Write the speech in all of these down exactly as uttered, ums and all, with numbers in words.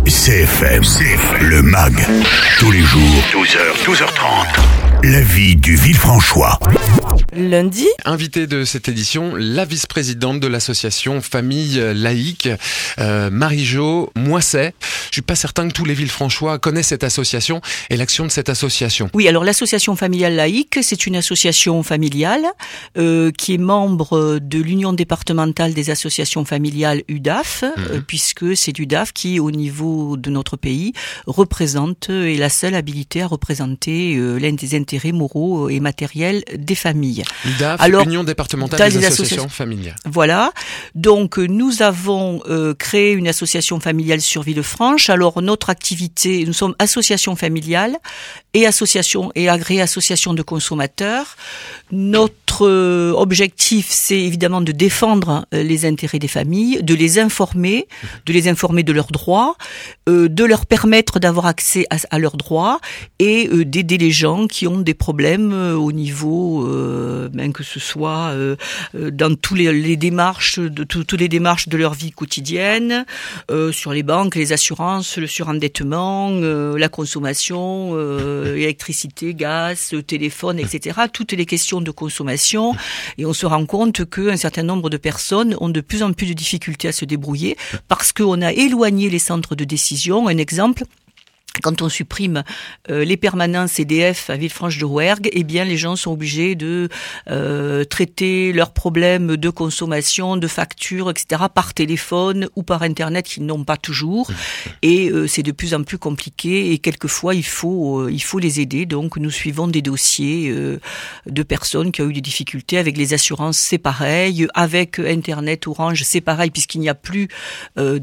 C F M, C F M, le M A G, tous les jours, douze heures, douze heures trente. La vie du Villefranchois. Lundi. Invitée de cette édition, la vice-présidente de l'association Famille Laïque, euh, Marie-Jo Moisset. Je suis pas certain que tous les Villefranchois connaissent cette association et l'action de cette association. Oui, alors l'association familiale laïque, c'est une association familiale euh, qui est membre de l'Union départementale des associations familiales U D A F, mmh. euh, puisque c'est l'U D A F qui, au niveau de notre pays, représente et est la seule habilité à représenter euh, l'un des intérêts moraux et matériels des familles. U D A F, Alors, Union départementale des, des associations, associations familiales. Voilà. Donc, nous avons euh, créé une association familiale sur Villefranche. Alors, notre activité, nous sommes association familiale et association et agréée association de consommateurs. Notre euh, objectif, c'est évidemment de défendre euh, les intérêts des familles, de les informer, de les informer de leurs droits, euh, de leur permettre d'avoir accès à, à leurs droits et euh, d'aider les gens qui ont des problèmes euh, au niveau, euh, ben, que ce soit euh, dans tous les, les démarches, de toutes les démarches de leur vie quotidienne, euh, sur les banques, les assurances, le surendettement, euh, la consommation, euh, électricité, gaz, téléphone, et cetera. Toutes les questions de consommation. Et on se rend compte qu'un certain nombre de personnes ont de plus en plus de difficultés à se débrouiller parce qu'on a éloigné les centres de décision. Un exemple, quand on supprime euh, les permanences C D F à Villefranche-de-Rouergue, eh bien les gens sont obligés de euh, traiter leurs problèmes de consommation, de factures, et cetera par téléphone ou par Internet qu'ils n'ont pas toujours. Et euh, c'est de plus en plus compliqué et quelquefois il faut euh, il faut les aider. Donc nous suivons des dossiers euh, de personnes qui ont eu des difficultés avec les assurances, c'est pareil, avec Internet, Orange, c'est pareil puisqu'il n'y a plus euh,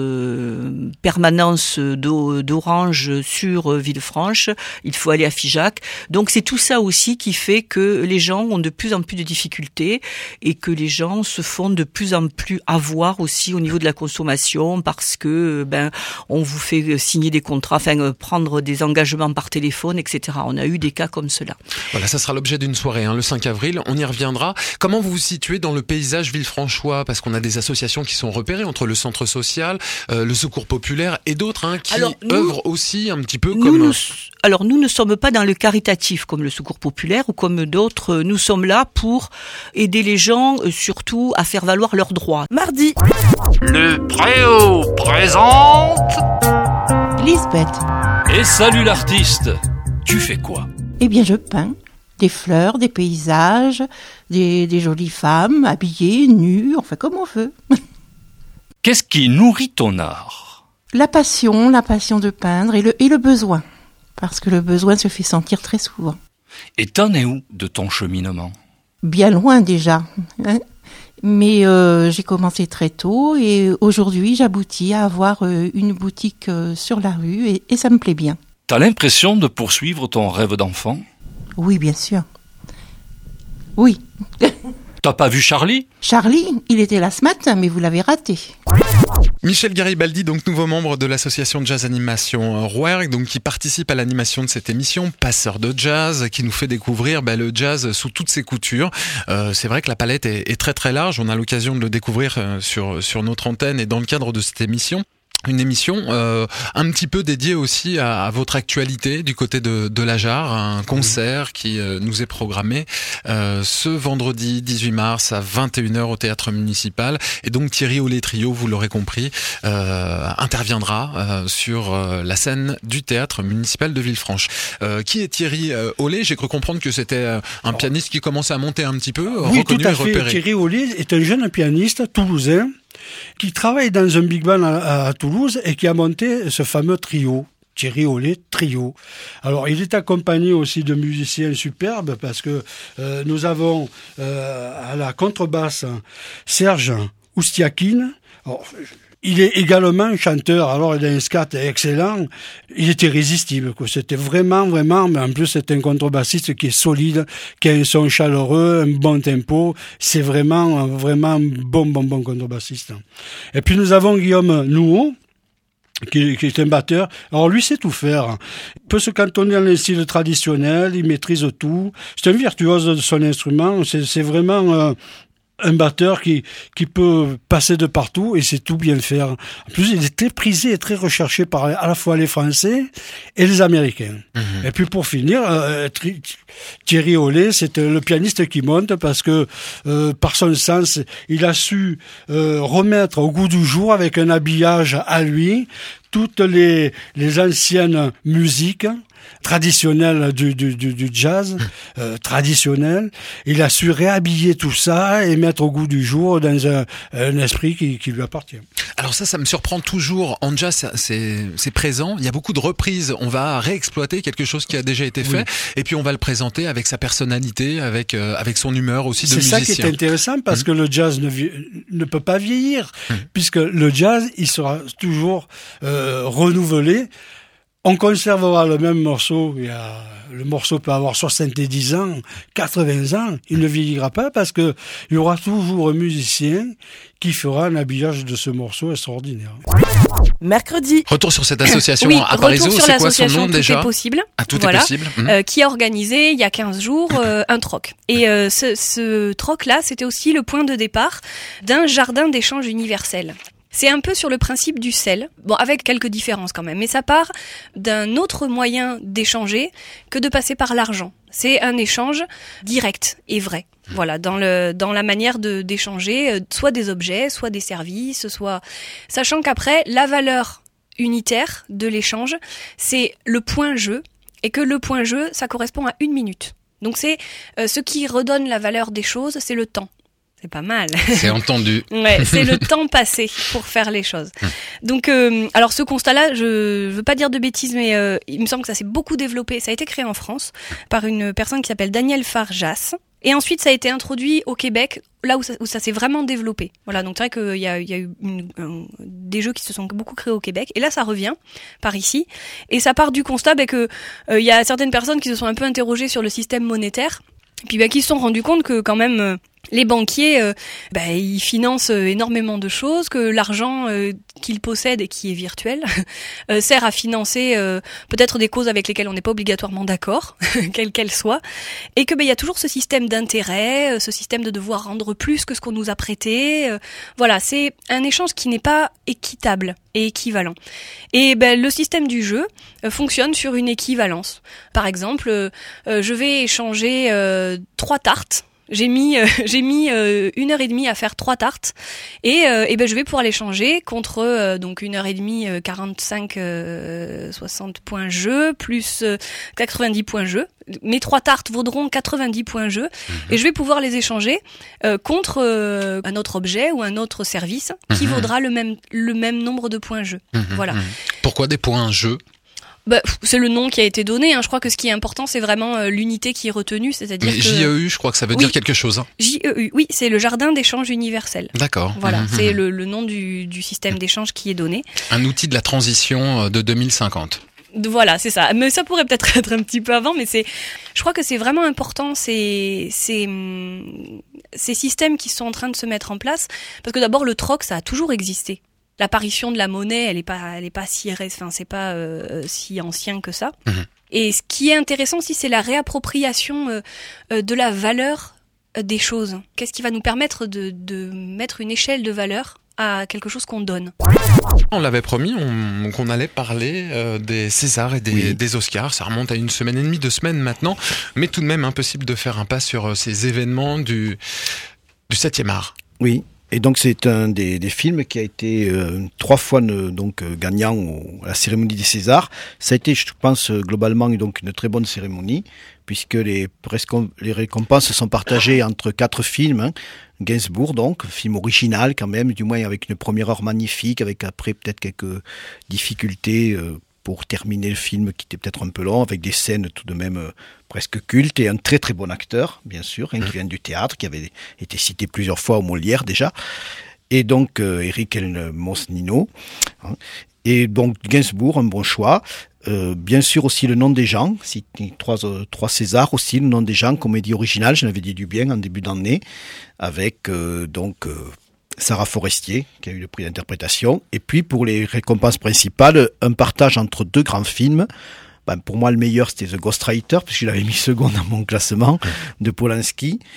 de permanence d'Orange sur Villefranche, il faut aller à Figeac. Donc c'est tout ça aussi qui fait que les gens ont de plus en plus de difficultés et que les gens se font de plus en plus avoir aussi au niveau de la consommation parce que ben on vous fait signer des contrats, enfin prendre des engagements par téléphone, et cetera. On a eu des cas comme cela. Voilà, ça sera l'objet d'une soirée, hein, le cinq avril. On y reviendra. Comment vous vous situez dans le paysage villefranchois? Parce qu'on a des associations qui sont repérées entre le centre social, euh, le secours populaire et d'autres hein, qui Alors, nous, œuvrent aussi un petit peu comme... Nous, nous, alors nous ne sommes pas dans le caritatif comme le Secours populaire ou comme d'autres. Nous sommes là pour aider les gens surtout à faire valoir leurs droits. Mardi. Le Préau présente... Lisbeth. Et salut l'artiste. Tu fais quoi? Eh bien je peins. Des fleurs, des paysages, des, des jolies femmes habillées, nues, enfin comme on veut. Qu'est-ce qui nourrit ton art? La passion, la passion de peindre et le, et le besoin. Parce que le besoin se fait sentir très souvent. Et t'en es où de ton cheminement? Bien loin déjà. Hein. Mais euh, j'ai commencé très tôt et aujourd'hui j'aboutis à avoir euh, une boutique euh, sur la rue et, et ça me plaît bien. T'as l'impression de poursuivre ton rêve d'enfant? Oui, bien sûr. Oui. T'as pas vu Charlie? Charlie, il était là ce matin, mais vous l'avez raté. Michel Garibaldi, donc nouveau membre de l'association de jazz animation Rouergue, donc qui participe à l'animation de cette émission, passeur de jazz, qui nous fait découvrir bah, le jazz sous toutes ses coutures. Euh, c'est vrai que la palette est, est très très large. On a l'occasion de le découvrir euh, sur sur notre antenne et dans le cadre de cette émission. Une émission euh, un petit peu dédiée aussi à, à votre actualité du côté de, de la Jarre, un concert qui euh, nous est programmé euh, ce vendredi dix-huit mars à vingt et une heures au Théâtre Municipal. Et donc Thierry Ollet-Trio, vous l'aurez compris, euh, interviendra euh, sur euh, la scène du Théâtre Municipal de Villefranche. Euh, qui est Thierry euh, Ollet? J'ai cru comprendre que c'était euh, un pianiste qui commençait à monter un petit peu, oui, reconnu tout à et fait. repéré. Thierry Ollet est un jeune pianiste toulousain qui travaille dans un big band à, à Toulouse et qui a monté ce fameux trio, Thierry Ollet Trio. Alors, il est accompagné aussi de musiciens superbes parce que euh, nous avons euh, à la contrebasse Serge Oustiakine. Alors, il est également un chanteur, alors il a un scat excellent, il était irrésistible, quoi. C'était vraiment, vraiment, mais en plus c'est un contrebassiste qui est solide, qui a un son chaleureux, un bon tempo, c'est vraiment, vraiment bon, bon, bon contrebassiste. Et puis nous avons Guillaume Nouot, qui, qui est un batteur. Alors lui sait tout faire. Il peut se cantonner dans les styles traditionnels, il maîtrise tout. C'est un virtuose de son instrument, c'est, c'est vraiment... Euh, un batteur qui qui peut passer de partout et c'est tout bien faire. En plus, il est très prisé et très recherché par à la fois les Français et les Américains. Mmh. Et puis pour finir, euh, Thierry Hollet, c'est le pianiste qui monte parce que euh, par son sens, il a su euh, remettre au goût du jour avec un habillage à lui toutes les les anciennes musiques traditionnel du, du, du, du jazz, euh, traditionnel. Il a su réhabiller tout ça et mettre au goût du jour dans un, un esprit qui, qui lui appartient. Alors ça, ça me surprend toujours. En jazz, c'est, c'est présent. Il y a beaucoup de reprises. On va réexploiter quelque chose qui a déjà été fait, oui. Et puis on va le présenter avec sa personnalité, avec euh, avec son humeur aussi de musicien. C'est ça qui est intéressant parce mmh. que le jazz ne, vie... ne peut pas vieillir, mmh. puisque le jazz, il sera toujours euh, renouvelé. On conservera le même morceau, il y a, le morceau peut avoir soixante-dix ans, quatre-vingts ans, il ne vieillira pas parce que il y aura toujours un musicien qui fera un habillage de ce morceau extraordinaire. Mercredi. Retour sur cette association oui, à Parisot, c'est quoi son nom tout déjà? Tout est possible. Ah, tout voilà, est possible. Mmh. Euh, qui a organisé il y a quinze jours euh, un troc. Et euh, ce, ce troc-là, c'était aussi le point de départ d'un jardin d'échange universel. C'est un peu sur le principe du sel, bon avec quelques différences quand même, mais ça part d'un autre moyen d'échanger que de passer par l'argent. C'est un échange direct et vrai. Voilà, dans le dans la manière de d'échanger soit des objets, soit des services, soit sachant qu'après la valeur unitaire de l'échange, c'est le point jeu et que le point jeu, ça correspond à une minute. Donc c'est euh, ce qui redonne la valeur des choses, c'est le temps. C'est pas mal. C'est entendu. Ouais, c'est le temps passé pour faire les choses. Donc, euh, alors ce constat-là, je veux pas dire de bêtises, mais euh, il me semble que ça s'est beaucoup développé. Ça a été créé en France par une personne qui s'appelle Daniel Farjas. Et ensuite, ça a été introduit au Québec, là où ça, où ça s'est vraiment développé. Voilà, donc c'est vrai qu'il y a, il y a eu une, un, des jeux qui se sont beaucoup créés au Québec. Et là, ça revient par ici. Et ça part du constat bah, que euh, il y a certaines personnes qui se sont un peu interrogées sur le système monétaire. Et puis bah, qui se sont rendus compte que quand même euh, les banquiers, euh, bah, ils financent euh, énormément de choses, que l'argent euh, qu'ils possèdent et qui est virtuel euh, sert à financer euh, peut-être des causes avec lesquelles on n'est pas obligatoirement d'accord, quelles qu'elles soient, et que bah, il y a toujours ce système d'intérêt, euh, ce système de devoir rendre plus que ce qu'on nous a prêté. Euh, voilà, c'est un échange qui n'est pas équitable et équivalent. Et ben le système du jeu euh, fonctionne sur une équivalence. Par exemple, euh, euh, je vais échanger euh, trois tartes. J'ai mis euh, j'ai mis euh, une heure et demie à faire trois tartes et euh, et ben je vais pouvoir les changer contre euh, donc une heure et demie euh, quarante-cinq euh, soixante points jeu plus euh, quatre-vingt-dix points jeu. Mes trois tartes vaudront quatre-vingt-dix points jeu mmh. et je vais pouvoir les échanger euh, contre euh, un autre objet ou un autre service qui mmh. vaudra le même le même nombre de points jeu. Mmh. Voilà. Mmh. Pourquoi des points jeu? Bah, c'est le nom qui a été donné. Hein. Je crois que ce qui est important, c'est vraiment euh, l'unité qui est retenue, c'est-à-dire Mais que J E U, je crois que ça veut oui. dire quelque chose. Hein. J E U, oui, c'est le jardin d'échange universel. D'accord. Voilà, mmh, c'est mmh. le, le nom du, du système d'échange qui est donné. Un outil de la transition de deux mille cinquante. Voilà, c'est ça. Mais ça pourrait peut-être être un petit peu avant, mais c'est, je crois que c'est vraiment important ces, ces, ces systèmes qui sont en train de se mettre en place, parce que d'abord le troc, ça a toujours existé. L'apparition de la monnaie, elle est pas, elle est pas si, enfin, c'est pas euh, si ancien que ça. Mmh. Et ce qui est intéressant aussi, c'est la réappropriation euh, euh, de la valeur euh, des choses. Qu'est-ce qui va nous permettre de, de mettre une échelle de valeur à quelque chose qu'on donne. On l'avait promis, on, qu'on allait parler euh, des Césars et des, oui. des Oscars. Ça remonte à une semaine et demie, deux semaines maintenant, mais tout de même impossible de faire un pas sur euh, ces événements du du septième art. Oui. Et donc c'est un des, des films qui a été euh, trois fois ne, donc euh, gagnant au, à la cérémonie des Césars. Ça a été, je pense, globalement donc une très bonne cérémonie puisque les, les récompenses sont partagées entre quatre films. Hein. Gainsbourg, donc, film original quand même, du moins avec une première heure magnifique, avec après peut-être quelques difficultés euh, pour terminer le film qui était peut-être un peu long, avec des scènes tout de même euh, presque cultes, et un très très bon acteur, bien sûr, hein, qui vient du théâtre, qui avait été cité plusieurs fois au Molière déjà, et donc euh, Eric Mosnino, hein, et donc Gainsbourg, un bon choix. Euh, bien sûr aussi Le Nom des gens, trois, euh, trois Césars aussi, Le Nom des gens, comédie originale, je l'avais dit du bien en début d'année, avec euh, donc euh, Sarah Forestier, qui a eu le prix d'interprétation. Et puis pour les récompenses principales, un partage entre deux grands films. Ben, pour moi, le meilleur, c'était The Ghostwriter, puisque je l'avais mis second dans mon classement, de Polanski.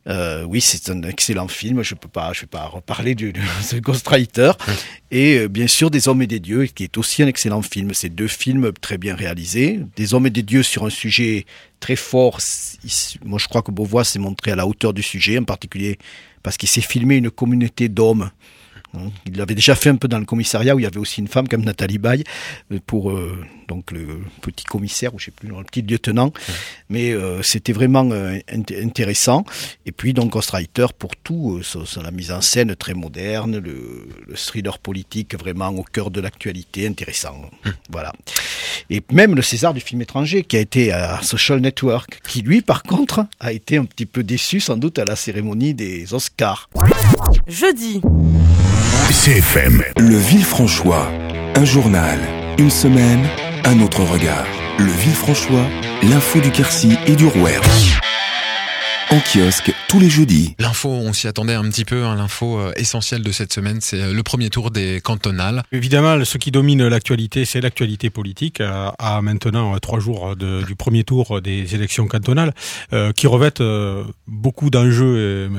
Euh, oui, c'est un excellent film. Je peux pas, je vais pas reparler du, du de Ghostwriter. Oui. Et euh, bien sûr, Des Hommes et des Dieux, qui est aussi un excellent film. C'est deux films très bien réalisés. Des Hommes et des Dieux sur un sujet très fort. Moi, je crois que Beauvois s'est montré à la hauteur du sujet, en particulier parce qu'il s'est filmé une communauté d'hommes. Il l'avait déjà fait un peu dans le commissariat où il y avait aussi une femme comme Nathalie Baye pour euh, donc le petit commissaire ou je sais plus le petit lieutenant, mmh. mais euh, c'était vraiment euh, int- intéressant. Et puis donc Ghostwriter pour tout, euh, sur, sur la mise en scène très moderne, le, le thriller politique vraiment au cœur de l'actualité, intéressant. Mmh. Voilà. Et même le César du film étranger qui a été à Social Network, qui lui par contre a été un petit peu déçu sans doute à la cérémonie des Oscars. Jeudi. C F M. Le Villefranchois, un journal, une semaine, un autre regard. Le Villefranchois, l'info du Quercy et du Rouergue. En kiosque tous les jeudis. L'info, on s'y attendait un petit peu, hein, l'info euh, essentielle de cette semaine, c'est euh, le premier tour des cantonales. Évidemment, ce qui domine l'actualité, c'est l'actualité politique, euh, à maintenant euh, trois jours de, du premier tour des élections cantonales, euh, qui revêtent euh, beaucoup d'enjeux, euh,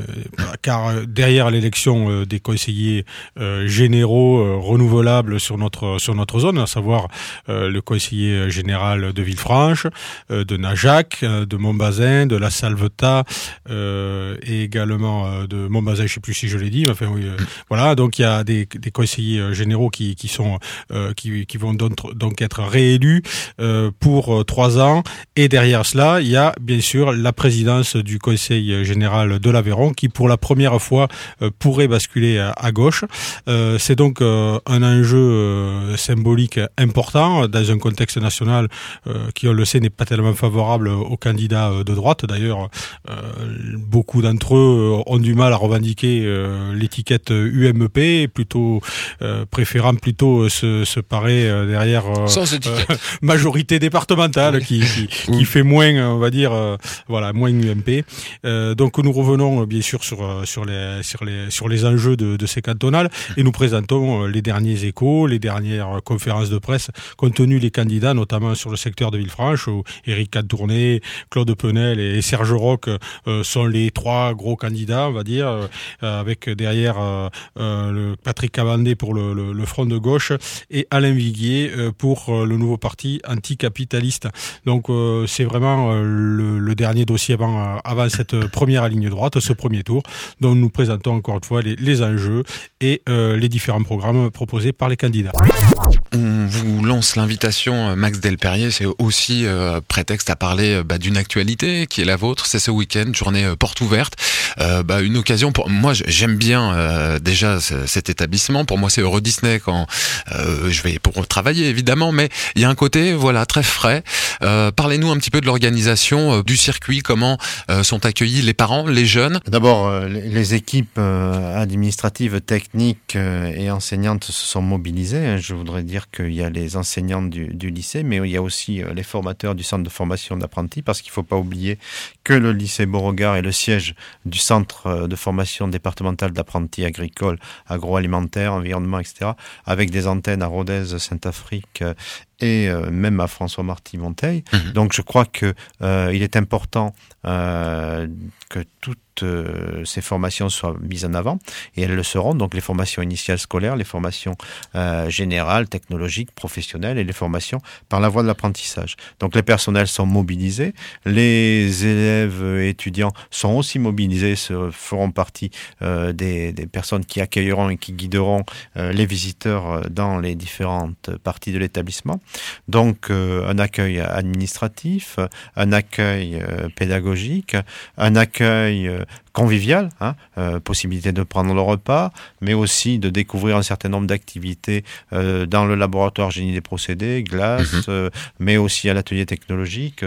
car derrière l'élection euh, des conseillers euh, généraux euh, renouvelables sur notre sur notre zone, à savoir euh, le conseiller général de Villefranche, euh, de Najac, euh, de Montbazin, de La Salvetat, Euh, et également euh, de Montbazin, je sais plus si je l'ai dit, mais enfin oui, euh, voilà, donc il y a des, des conseillers généraux qui, qui sont euh, qui, qui vont donc, donc être réélus euh, pour euh, trois ans, et derrière cela il y a bien sûr la présidence du conseil général de l'Aveyron qui pour la première fois euh, pourrait basculer à, à gauche. Euh, c'est donc euh, un enjeu euh, symbolique important dans un contexte national euh, qui on le sait n'est pas tellement favorable aux candidats de droite. D'ailleurs euh, beaucoup d'entre eux ont du mal à revendiquer euh, l'étiquette U M P, plutôt euh, préférant plutôt se, se parer euh, derrière euh, euh, majorité départementale qui, qui, qui fait moins, on va dire, euh, voilà, moins U M P. Euh, donc nous revenons bien sûr sur sur les sur les sur les enjeux de, de ces cantonales et nous présentons les derniers échos, les dernières conférences de presse qu'ont tenues les candidats, notamment sur le secteur de Villefranche, où Éric Cantourné, Claude Penel et Serge Roch euh, sont les trois gros candidats, on va dire, euh, avec derrière euh, euh, le Patrick Cavandé pour le, le, le front de gauche et Alain Viguier euh, pour euh, le nouveau parti anticapitaliste. Donc euh, c'est vraiment euh, le, le dernier dossier avant, avant cette première ligne droite, ce premier tour, dont nous présentons encore une fois les, les enjeux et euh, les différents programmes proposés par les candidats. On vous lance l'invitation, Max Delperrier, c'est aussi euh, prétexte à parler bah, d'une actualité qui est la vôtre, c'est ce week-end, journée euh, porte ouverte, euh, bah, une occasion pour moi, j'aime bien euh, déjà cet établissement, pour moi c'est Euro Disney quand euh, je vais pour travailler évidemment, mais il y a un côté voilà très frais. Euh, parlez-nous un petit peu de l'organisation euh, du circuit, comment euh, sont accueillis les parents, les jeunes. D'abord, euh, les équipes euh, administratives, techniques euh, et enseignantes se sont mobilisées. Je voudrais dire qu'il y a les enseignants du, du lycée, mais il y a aussi euh, les formateurs du centre de formation d'apprentis, parce qu'il ne faut pas oublier que le lycée Beauregard est le siège du centre de formation départemental d'apprentis agricoles, agroalimentaires, environnement, et cetera, avec des antennes à Rodez, Saint-Afrique et euh, même à François-Marty-Monteil. Mmh. Donc je crois que euh, il est important euh, que toutes euh, ces formations soient mises en avant, et elles le seront, donc les formations initiales scolaires, les formations euh, générales, technologiques, professionnelles et les formations par la voie de l'apprentissage. Donc les personnels sont mobilisés, les élèves et étudiants sont aussi mobilisés, se, feront partie euh, des, des personnes qui accueilleront et qui guideront euh, les visiteurs dans les différentes parties de l'établissement. Donc euh, un accueil administratif, un accueil euh, pédagogique, un accueil euh, convivial, hein, euh, possibilité de prendre le repas, mais aussi de découvrir un certain nombre d'activités euh, dans le laboratoire génie des procédés, glace, mmh. euh, mais aussi à l'atelier technologique,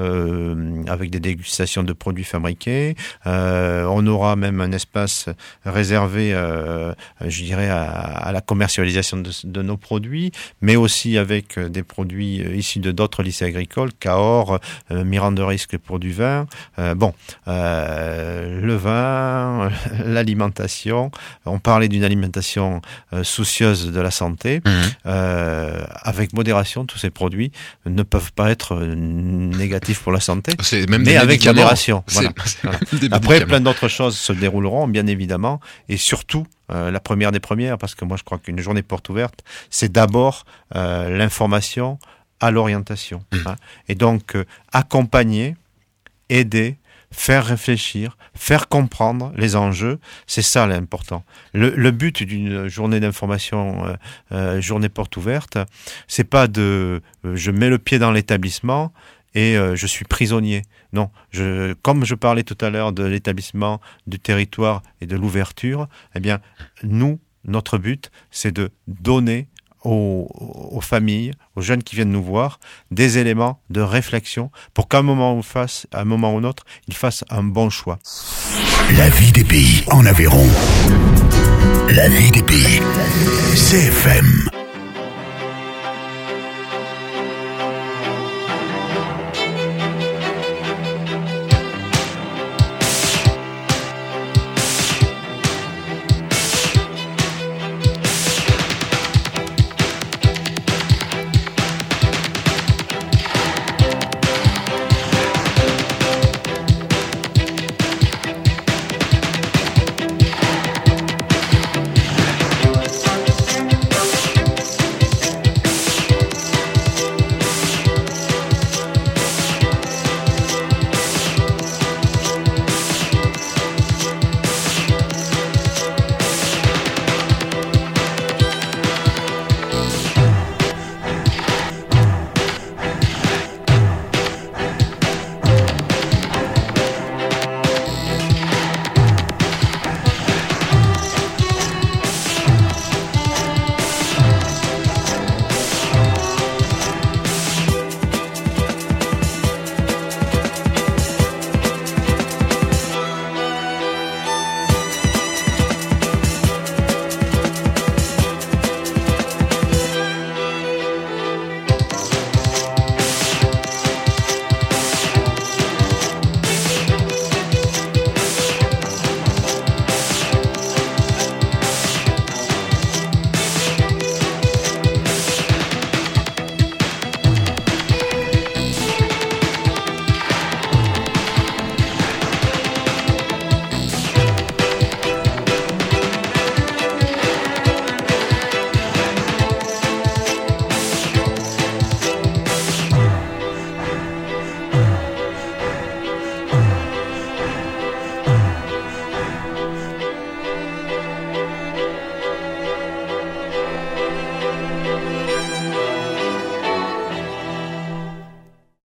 euh, avec des dégustations de produits fabriqués. Euh, on aura même un espace réservé, euh, je dirais, à, à la commercialisation de, de nos produits, mais aussi avec des produits issus de d'autres lycées agricoles, Cahors, euh, Mirande Risque pour du vin. Euh, bon, euh, le vin, euh, l'alimentation. On parlait d'une alimentation euh, soucieuse de la santé. Mmh. Euh, avec modération, tous ces produits ne peuvent pas être euh, négatifs pour la santé, c'est même mais avec modération. C'est, voilà. c'est voilà. Après, médicaments. Plein d'autres choses se dérouleront, bien évidemment, et surtout, euh, la première des premières, parce que moi je crois qu'une journée porte ouverte, c'est d'abord euh, l'information à l'orientation. Mmh. Hein. Et donc, euh, accompagner, aider, faire réfléchir, faire comprendre les enjeux, c'est ça l'important. Le, le but d'une journée d'information, euh, euh, journée porte ouverte, c'est pas de euh, je mets le pied dans l'établissement et euh, je suis prisonnier. Non, je, comme je parlais tout à l'heure de l'établissement, du territoire et de l'ouverture, eh bien, nous, notre but, c'est de donner Aux, aux familles, aux jeunes qui viennent nous voir, des éléments de réflexion pour qu'à un moment ou face, à un moment ou un autre, ils fassent un bon choix. La vie des pays en Aveyron. La vie des pays. C F M.